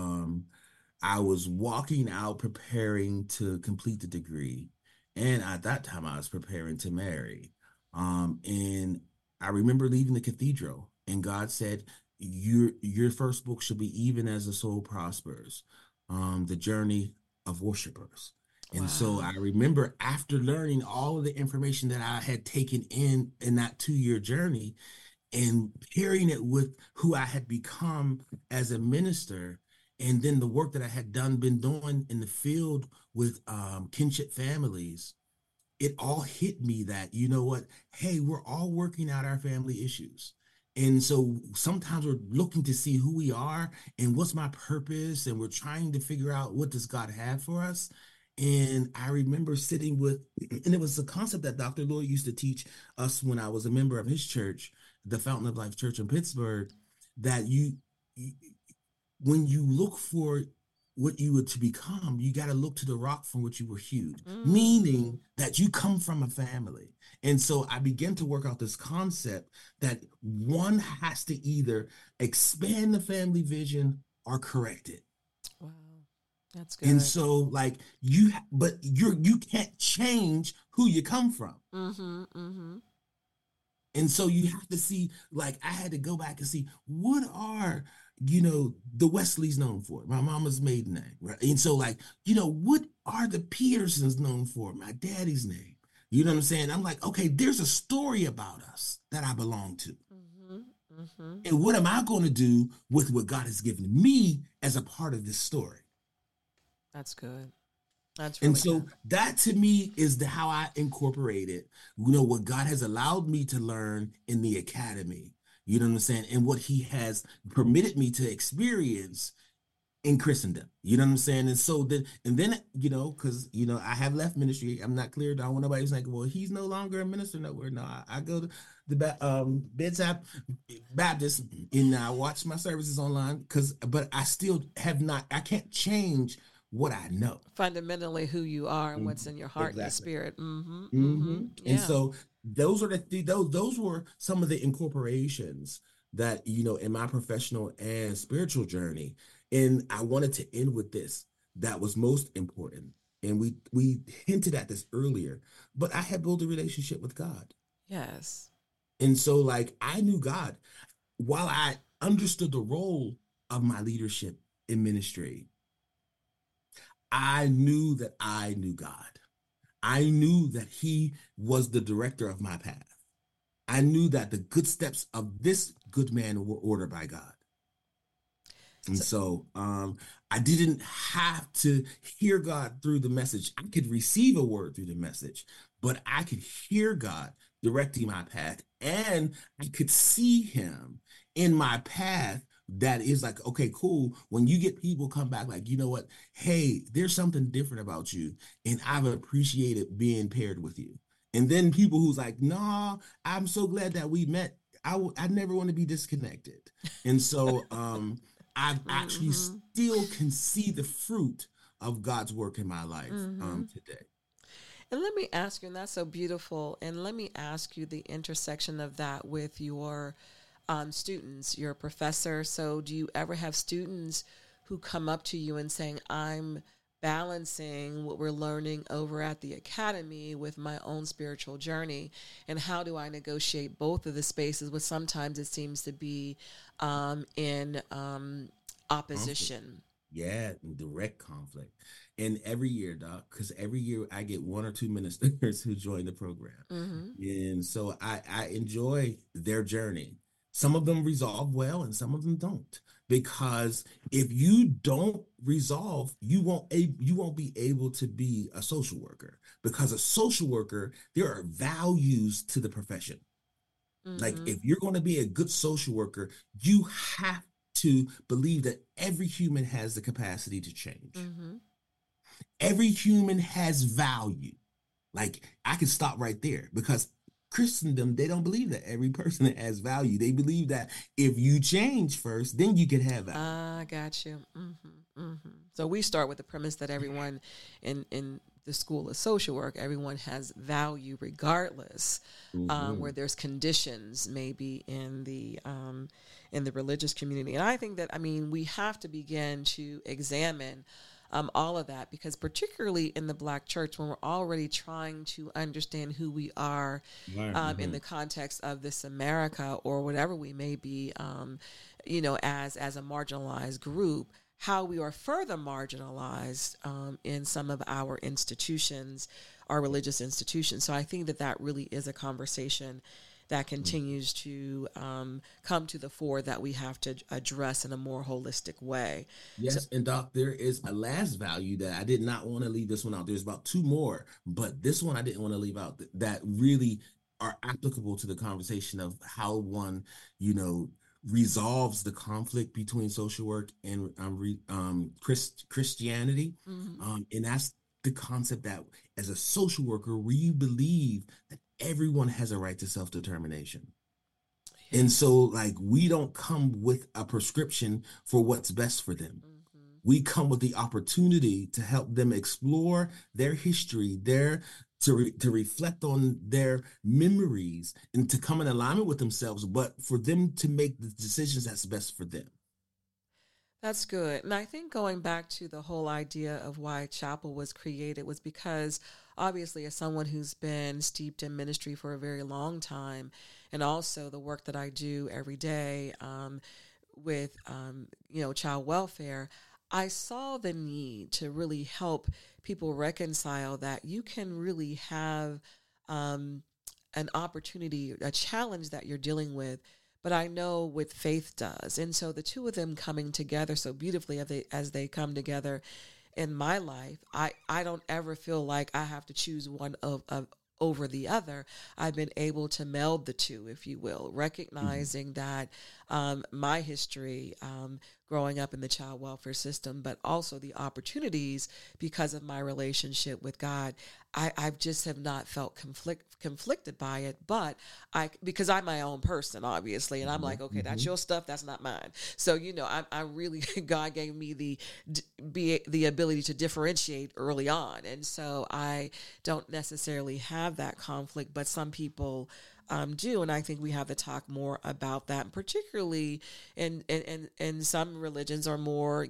I was walking out preparing to complete the degree, and at that time I was preparing to marry. And I remember leaving the cathedral, and God said, your first book should be Even as the Soul Prospers, the journey of worshipers. And so I remember, after learning all of the information that I had taken in that 2-year journey and pairing it with who I had become as a minister, and then the work that I had been doing in the field with kinship families, it all hit me that, you know what, hey, we're all working out our family issues. And so sometimes we're looking to see who we are and what's my purpose, and we're trying to figure out what does God have for us. And I remember sitting with, and it was a concept that Dr. Lloyd used to teach us when I was a member of his church, the Fountain of Life Church in Pittsburgh, that when you look for what you were to become, you got to look to the rock from which you were hewed, meaning that you come from a family. And so I began to work out this concept that one has to either expand the family vision or correct it.
Wow, that's good.
And so, like, you can't change who you come from. And so you have to see, like, I had to go back and see, what are, the Wesleys known for? My mama's maiden name, right? And so, like, what are the Petersons known for? My daddy's name. You know what I'm saying? I'm like, okay, there's a story about us that I belong to. And what am I going to do with what God has given me as a part of this story?
That's good. That's really good.
That to me is how I incorporate it. What God has allowed me to learn in the academy. You know what I'm saying? And what he has permitted me to experience in Christendom. You know what I'm saying? And so then, because, I have left ministry. I'm not clear. I don't want nobody who's like, well, he's no longer a minister nowhere. No, I go to the Bedside Baptist and I watch my services online but I still I can't change what I know.
Fundamentally who you are and what's in your heart and spirit. Yeah.
And so those are those were some of the incorporations that, in my professional and spiritual journey. And I wanted to end with this, that was most important. And we hinted at this earlier, but I had built a relationship with God.
Yes.
And so, like, I knew God. While I understood the role of my leadership in ministry, I knew that I knew God. I knew that he was the director of my path. I knew that the good steps of this good man were ordered by God. And so I didn't have to hear God through the message. I could receive a word through the message, but I could hear God directing my path, and I could see him in my path. That is like, okay, cool. When you get people come back like, you know what? Hey, there's something different about you, and I've appreciated being paired with you. And then people who's like, nah, I'm so glad that we met. I never want to be disconnected. And so I actually
Mm-hmm.
still can see the fruit of God's work in my life
Mm-hmm.
today.
And let me ask you, and that's so beautiful. And let me ask you the intersection of that with your students, your professor. So, do you ever have students who come up to you and saying, I'm balancing what we're learning over at the academy with my own spiritual journey? And how do I negotiate both of the spaces, which sometimes it seems to be in
Conflict.
opposition?
Yeah, direct conflict. And every year, Doc, because every year I get one or two ministers who join the program.
Mm-hmm.
And so I enjoy their journey. Some of them resolve well and some of them don't. Because if you don't resolve, you won't be able to be a social worker. Because a social worker, there are values to the profession. Like
Mm-hmm.
if you're going to be a good social worker, you have to believe that every human has the capacity to change.
Mm-hmm.
Every human has value. Like I can stop right there because Christendom, they don't believe that every person has value. They believe that if you change first, then you can have value.
I got you. Mm-hmm. Mm-hmm. So we start with the premise that everyone in the school of social work, everyone has value regardless, where
Mhm.
there's conditions maybe in the religious community. And I think that, I mean, we have to begin to examine all of that, because particularly in the Black church, when we're already trying to understand who we are
Right.
in the context of this America or whatever we may be, as a marginalized group, how we are further marginalized in some of our institutions, our religious institutions. So I think that that really is a conversation that continues to come to the fore that we have to address in a more holistic way. So,
Yes, and Doc, there is a last value that I did not want to leave this one out. There's about two more, but this one I didn't want to leave out that really are applicable to the conversation of how one, you know, resolves the conflict between social work and Christianity.
mhm.
And that's the concept that as a social worker, we believe that everyone has a right to self-determination. And so,
Yes.
like, we don't come with a prescription for what's best for them.
Hmm.
We come with the opportunity to help them explore their history, to reflect on their memories and to come in alignment with themselves, but for them to make the decisions that's best for them.
That's good. And I think going back to the whole idea of why Chapel was created was because, obviously, as someone who's been steeped in ministry for a very long time, and also the work that I do every day with, child welfare, I saw the need to really help people reconcile that you can really have um, an opportunity, a challenge that you're dealing with, but I know what faith does. And so the two of them coming together so beautifully as they come together in my life, I don't ever feel like I have to choose one of over the other. I've been able to meld the two, if you will,
Mhm.
recognizing that my history growing up in the child welfare system, but also the opportunities because of my relationship with God. I've just have not felt conflicted by it, but because I'm my own person, obviously, and I'm like,
Mhm.
okay, that's
Mhm.
your stuff, that's not mine. So I really God gave me the ability to differentiate early on, and so I don't necessarily have that conflict, but some people do, and I think we have to talk more about that, and particularly in some religions are more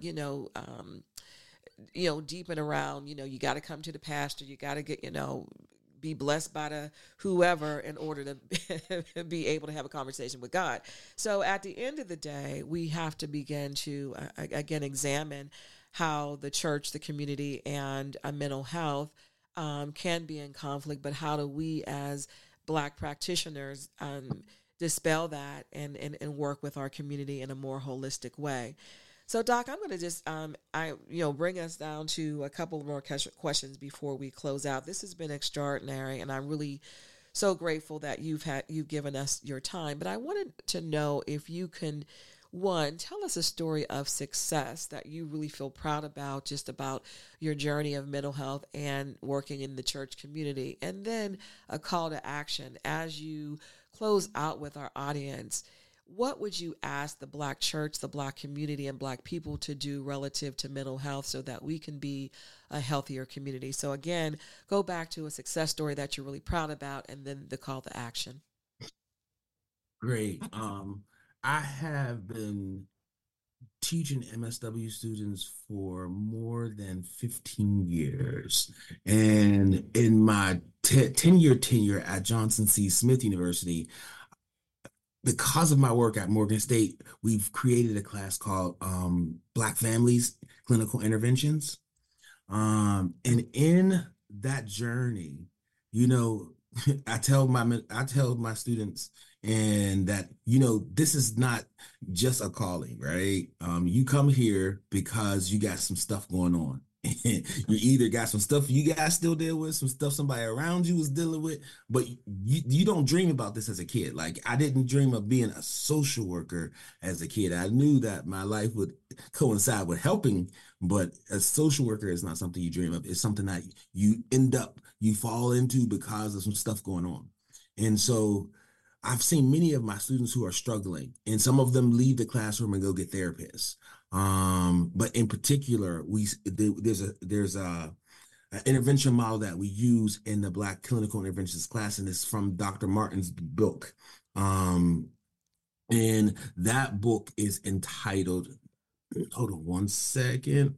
deep and around, you got to come to the pastor, you got to get, be blessed by the whoever in order to be able to have a conversation with God. So at the end of the day, we have to begin to again examine how the church, the community, and mental health can be in conflict, but how do we as Black practitioners dispel that and work with our community in a more holistic way. So, Doc, I'm going to just bring us down to a couple more questions before we close out. This has been extraordinary, and I'm really so grateful that you've given us your time. But I wanted to know if you can one, tell us a story of success that you really feel proud about, just about your journey of mental health and working in the church community. And then a call to action as you close out with our audience. What would you ask the Black church, the Black community, and Black people to do relative to mental health so that we can be a healthier community? So again, go back to a success story that you're really proud about, and then the call to action.
Great. I have been teaching MSW students for more than 15 years. And in my 10-year tenure at Johnson C. Smith University, because of my work at Morgan State, we've created a class called Black Families Clinical Interventions. And in that journey, you know, I tell my students and that, you know, this is not just a calling, right? You come here because you got some stuff going on. You either got some stuff you guys still deal with, some stuff somebody around you was dealing with, but you don't dream about this as a kid. Like, I didn't dream of being a social worker as a kid. I knew that my life would coincide with helping, but a social worker is not something you dream of. It's something that you fall into because of some stuff going on. And so I've seen many of my students who are struggling, and some of them leave the classroom and go get therapists. But in particular, there's an intervention model that we use in the Black Clinical Interventions class, and it's from Dr. Martin's book. And that book is entitled, hold on one second,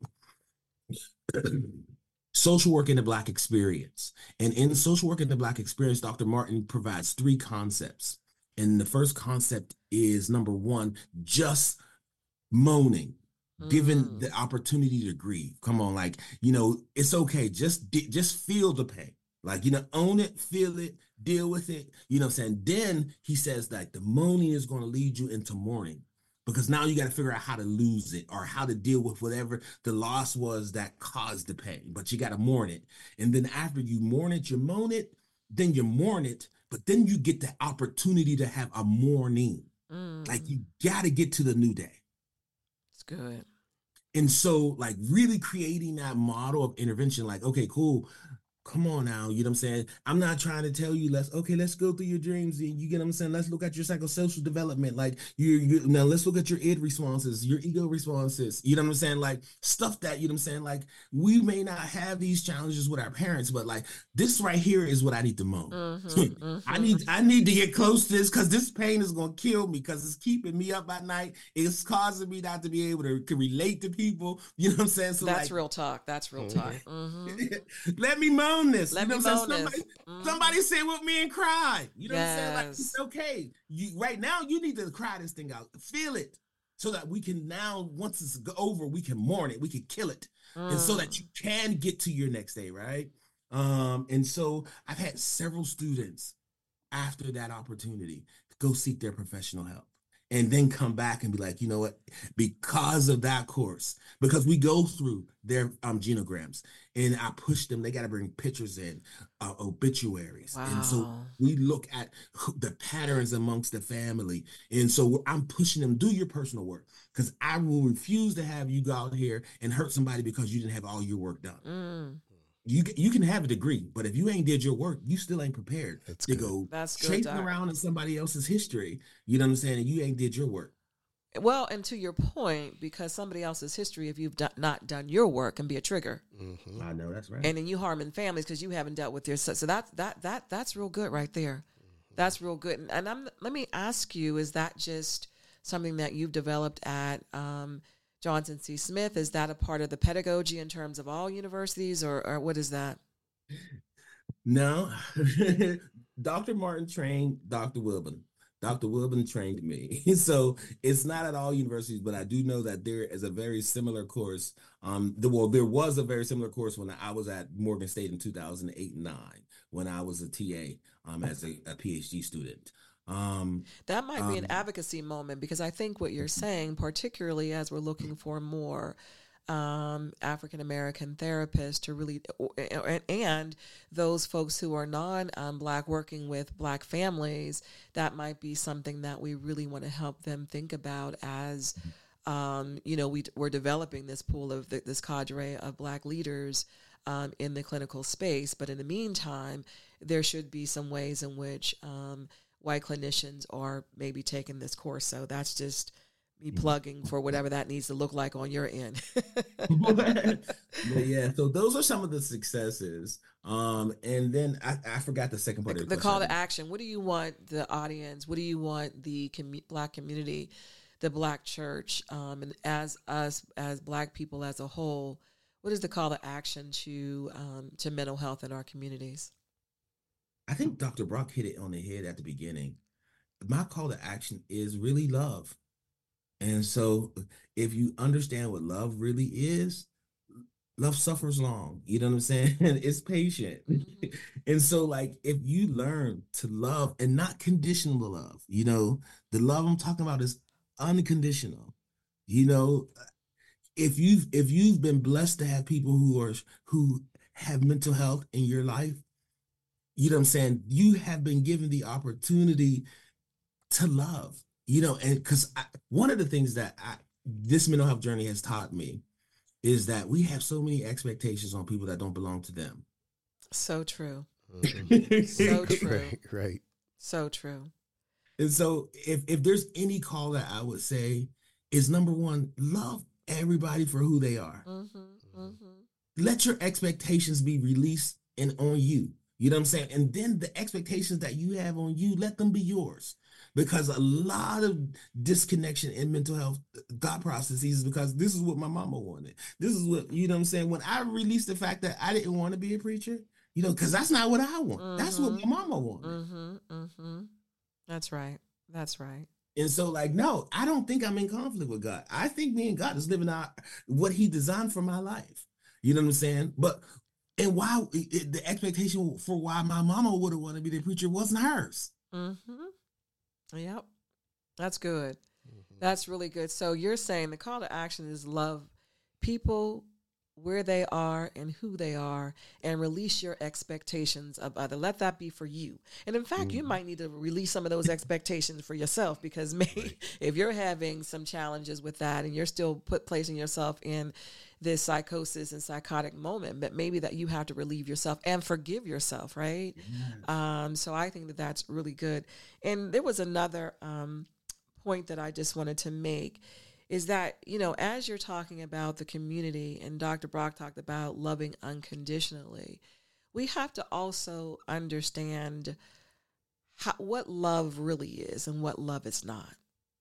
Social Work in the Black Experience. And in Social Work in the Black Experience, Dr. Martin provides 3 concepts. And the first concept is, number 1, just moaning, given the opportunity to grieve. Come on, like, you know, it's okay. Just feel the pain. Like, you know, own it, feel it, deal with it. You know what I'm saying? Then he says that the moaning is going to lead you into mourning, because now you got to figure out how to lose it or how to deal with whatever the loss was that caused the pain. But you got to mourn it. And then after you mourn it, you moan it, then you mourn it, but then you get the opportunity to have a mourning. Like, you got to get to the new day.
It's good.
And so, like, really creating that model of intervention, like, okay, cool. Come on now, you know what I'm saying? I'm not trying to tell you, let's go through your dreams. And you get what I'm saying? Let's look at your psychosocial development. Like, now let's look at your id responses, your ego responses. You know what I'm saying? Like, stuff that, you know what I'm saying? Like, we may not have these challenges with our parents, but like, this right here is what I need to moan. I need to get close to this, because this pain is going to kill me, because it's keeping me up at night. It's causing me not to be able to relate to people. You know what I'm saying? So
that's
like,
real talk. That's real talk.
Let me moan this.
Let
you know
me
what I'm
moan
saying?
this.
Somebody sit with me and cry. You know what I'm saying? Like,
Yes.
it's okay. Right now, you need to cry this thing out. Feel it. So that we can now, once it's over, we can mourn it. We can kill it. And so that you can get to your next day, right? And so I've had several students after that opportunity go seek their professional help. And then come back and be like, you know what, because of that course, because we go through their genograms, and I push them, they got to bring pictures in, obituaries.
Wow.
And so we look at the patterns amongst the family. And so I'm pushing them, do your personal work, because I will refuse to have you go out here and hurt somebody because you didn't have all your work done. You can have a degree, but if you ain't did your work, you still ain't prepared to go chasing around in somebody else's history. You know what I'm saying? And you ain't did your work.
Well, and to your point, because somebody else's history, if you've not done your work, can be a trigger.
I know, that's right.
And then you harming families because you haven't dealt with your. So that's real good right there. That's real good. And let me ask you: is that just something that you've developed at Johnson C. Smith? Is that a part of the pedagogy in terms of all universities, or what is that?
No. Dr. Martin trained Dr. Wilbin. Dr. Wilbin trained me. So it's not at all universities, but I do know that there is a very similar course. There was a very similar course when I was at Morgan State in 2008 and 9, when I was a TA as a PhD student.
That might be an advocacy moment, because I think what you're saying, particularly as we're looking for more African American therapists to really, and those folks who are non-Black working with Black families, that might be something that we really want to help them think about as, we're developing this pool of this cadre of Black leaders in the clinical space. But in the meantime, there should be some ways in which white clinicians are maybe taking this course. So that's just me plugging for whatever that needs to look like on your end.
Yeah, so those are some of the successes. And then I forgot the second part of
the call to action. What do you want the audience? What do you want the Black community, the Black church, and as us as Black people as a whole? What is the call to action to mental health in our communities?
I think Dr. Brock hit it on the head at the beginning. My call to action is really love. And so if you understand what love really is, love suffers long. You know what I'm saying? It's patient. Mm-hmm. And so like, if you learn to love and not conditional love, the love I'm talking about is unconditional. If you've been blessed to have people who have mental health in your life, you know what I'm saying? You have been given the opportunity to love. And because one of the things that this mental health journey has taught me is that we have so many expectations on people that don't belong to them.
So true.
Mm-hmm.
So true.
Right.
So true.
And so if there's any call that I would say is, number one, love everybody for who they are.
Mm-hmm. Mm-hmm.
Let your expectations be released and on you. You know what I'm saying? And then the expectations that you have on you, let them be yours. Because a lot of disconnection in mental health thought processes is because this is what my mama wanted. This is what, you know what I'm saying? When I released the fact that I didn't want to be a preacher, because that's not what I want. Mm-hmm. That's what my mama wanted.
Mm-hmm. Mm-hmm. That's right. That's right.
And so no, I don't think I'm in conflict with God. I think me and God is living out what he designed for my life. You know what I'm saying? And why the expectation for why my mama would have wanted to be the preacher wasn't hers.
Mm-hmm. Yep. That's good. Mm-hmm. That's really good. So you're saying the call to action is love people where they are and who they are, and release your expectations of other. Let that be for you. And in fact, you might need to release some of those expectations for yourself, because maybe if you're having some challenges with that and you're still placing yourself in this psychosis and psychotic moment, but maybe that you have to relieve yourself and forgive yourself, right? Yes. So I think that that's really good. And there was another point that I just wanted to make, is that, as you're talking about the community, and Dr. Brock talked about loving unconditionally, we have to also understand what love really is and what love is not.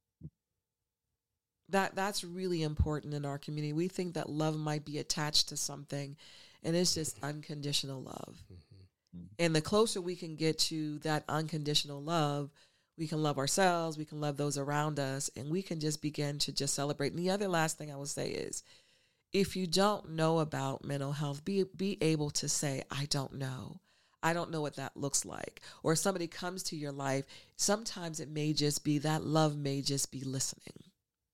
That's really important in our community. We think that love might be attached to something, and it's just unconditional love. Mm-hmm. And the closer we can get to that unconditional love, we can love ourselves, we can love those around us, and we can just begin to just celebrate. And the other last thing I will say is, if you don't know about mental health, be able to say, I don't know. I don't know what that looks like. Or if somebody comes to your life, sometimes it may just be that love may just be listening.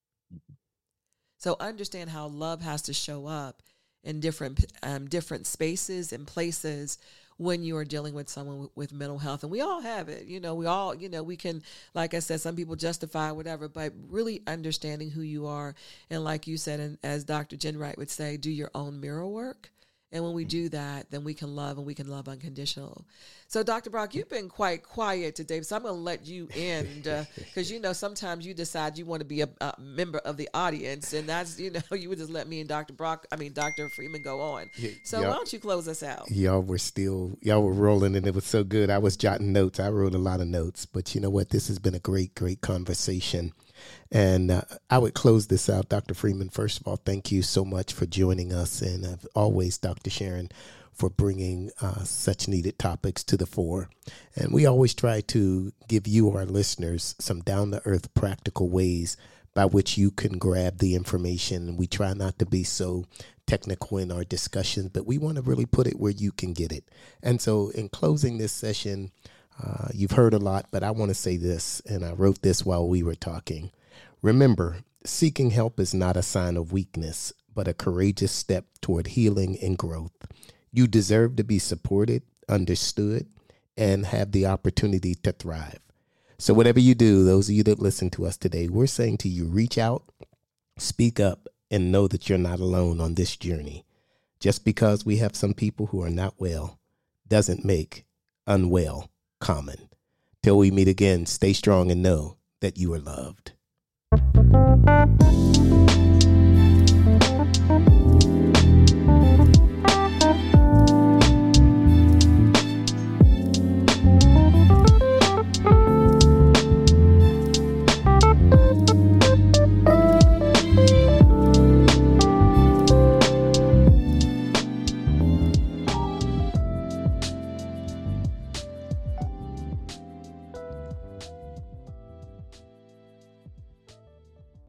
So understand how love has to show up in different spaces and places when you are dealing with someone with mental health. And we all have it. We can, like I said, some people justify whatever, but really understanding who you are. And like you said, and as Dr. Jenwright would say, do your own mirror work. And when we do that, then we can love, and we can love unconditional. So, Dr. Brock, you've been quite quiet today, so I'm going to let you end, because, sometimes you decide you want to be a member of the audience, and that's, you would just let me and Dr. Freeman go on. So why don't you close us out?
Y'all were rolling, and it was so good. I was jotting notes. I wrote a lot of notes, but you know what? This has been a great, great conversation. And I would close this out. Dr. Freeman, first of all, thank you so much for joining us. And always, Dr. Sharon, for bringing such needed topics to the fore. And we always try to give you, our listeners, some down-to-earth practical ways by which you can grab the information. We try not to be so technical in our discussions, but we want to really put it where you can get it. And so in closing this session, you've heard a lot, but I want to say this, and I wrote this while we were talking. Remember, seeking help is not a sign of weakness, but a courageous step toward healing and growth. You deserve to be supported, understood, and have the opportunity to thrive. So whatever you do, those of you that listen to us today, we're saying to you, reach out, speak up, and know that you're not alone on this journey. Just because we have some people who are not well doesn't make unwell common. Till we meet again, stay strong and know that you are loved.